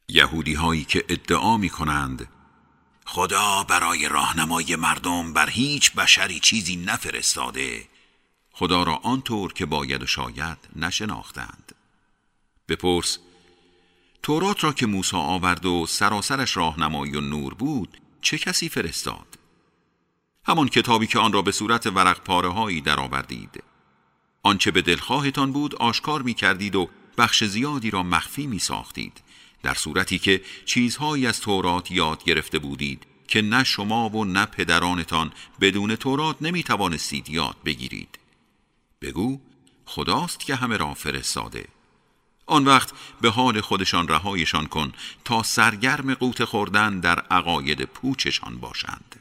یهودی هایی که ادعا می کنند خدا برای راهنمای مردم بر هیچ بشری چیزی نفرستاده، خدا را آنطور که باید و شاید نشناختند. بپرس تورات را که موسی آورد و سراسرش راهنمایی و نور بود چه کسی فرستاد؟ همان کتابی که آن را به صورت ورق پاره هایی در آوردید. آنچه به دلخواهتان بود آشکار می کردید و بخش زیادی را مخفی می ساختید، در صورتی که چیزهایی از تورات یاد گرفته بودید که نه شما و نه پدرانتان بدون تورات نمی توانستید یاد بگیرید. بگو خداست که همه را فرستاده. آن وقت به حال خودشان رهایشان کن تا سرگرم قوت خوردن در عقاید پوچشان باشند.